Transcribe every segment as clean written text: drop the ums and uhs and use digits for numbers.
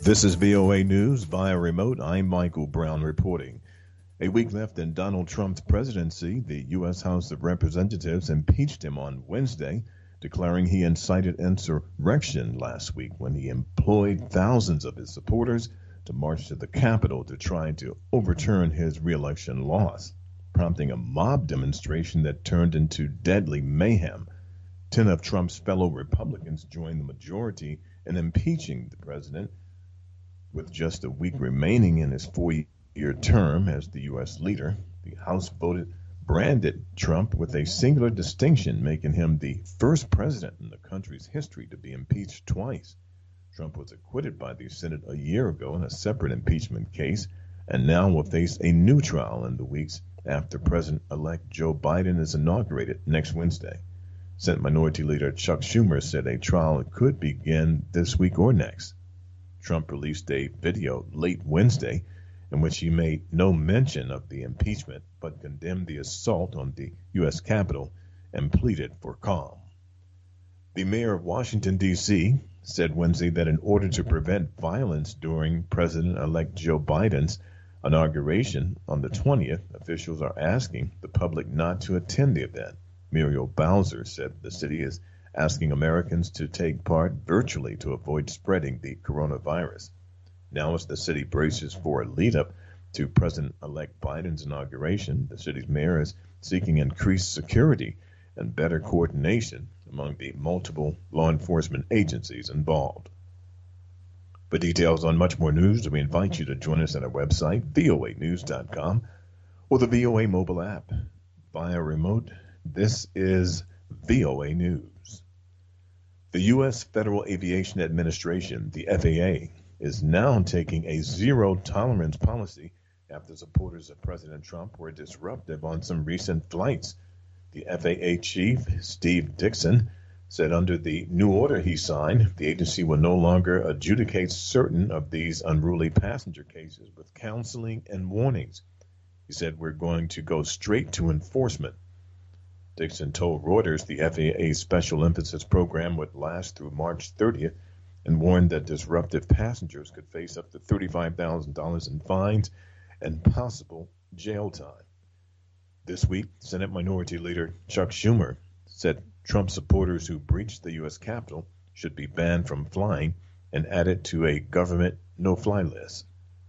This is VOA News via remote. I'm Michael Brown reporting. A week left in Donald Trump's presidency, the U.S. House of Representatives impeached him on Wednesday, declaring he incited insurrection last week when he employed thousands of his supporters to march to the Capitol to try to overturn his reelection loss, prompting a mob demonstration that turned into deadly mayhem. 10 of Trump's fellow Republicans joined the majority in impeaching the president. With just a week remaining in his 4-year term as the U.S. leader, the House branded Trump with a singular distinction, making him the first president in the country's history to be impeached twice. Trump was acquitted by the Senate a year ago in a separate impeachment case and now will face a new trial in the weeks after President-elect Joe Biden is inaugurated next Wednesday. Senate Minority Leader Chuck Schumer said a trial could begin this week or next. Trump released a video late Wednesday in which he made no mention of the impeachment but condemned the assault on the U.S. Capitol and pleaded for calm. The mayor of Washington, D.C., said Wednesday that in order to prevent violence during President-elect Joe Biden's inauguration on the 20th, officials are asking the public not to attend the event. Muriel Bowser said the city is asking Americans to take part virtually to avoid spreading the coronavirus. Now, as the city braces for a lead-up to President-elect Biden's inauguration, the city's mayor is seeking increased security and better coordination among the multiple law enforcement agencies involved. For details on much more news, we invite you to join us at our website, voanews.com, or the VOA mobile app. Via remote, this is VOA News. The U.S. Federal Aviation Administration, the FAA, is now taking a zero-tolerance policy after supporters of President Trump were disruptive on some recent flights. The FAA chief, Steve Dickson, said under the new order he signed, the agency will no longer adjudicate certain of these unruly passenger cases with counseling and warnings. He said, "We're going to go straight to enforcement." Dixon told Reuters the FAA's special emphasis program would last through March 30th and warned that disruptive passengers could face up to $35,000 in fines and possible jail time. This week, Senate Minority Leader Chuck Schumer said Trump supporters who breached the U.S. Capitol should be banned from flying and added to a government no-fly list.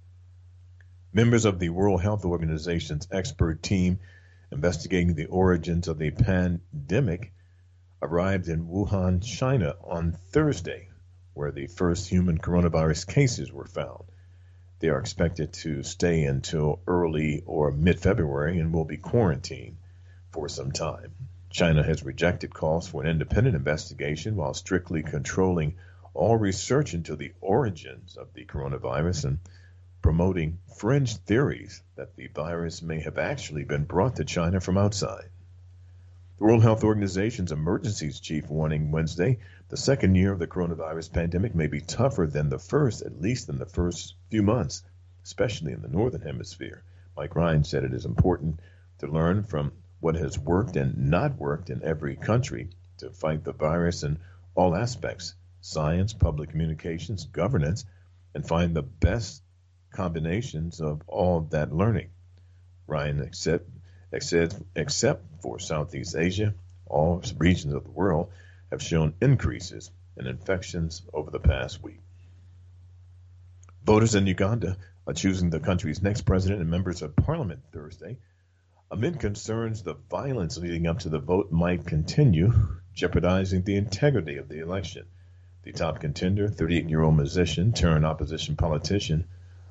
Members of the World Health Organization's expert team investigating the origins of the pandemic arrived in Wuhan, China on Thursday, where the first human coronavirus cases were found. They are expected to stay until early or mid-February and will be quarantined for some time. China has rejected calls for an independent investigation while strictly controlling all research into the origins of the coronavirus and promoting fringe theories that the virus may have actually been brought to China from outside. The World Health Organization's emergencies chief warning Wednesday the second year of the coronavirus pandemic may be tougher than the first, at least in the first few months, especially in the Northern Hemisphere. Mike Ryan said it is important to learn from what has worked and not worked in every country to fight the virus in all aspects, science, public communications, governance, and find the best combinations of all that learning. Ryan except for Southeast Asia, all regions of the world have shown increases in infections over the past week. Voters in Uganda are choosing the country's next president and members of parliament Thursday, amid concerns the violence leading up to the vote might continue, jeopardizing the integrity of the election. The top contender, 38-year-old musician turned opposition politician,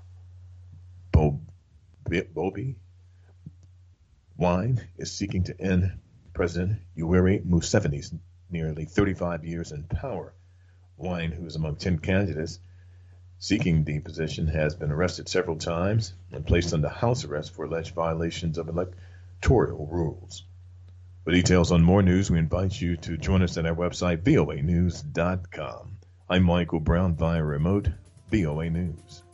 Bobi Wine, is seeking to end President Yoweri Museveni's nearly 35 years in power. Wine, who is among 10 candidates seeking the position, has been arrested several times and placed under house arrest for alleged violations of electoral rules. For details on more news, we invite you to join us at our website, voanews.com. I'm Michael Brown via remote, VOA News.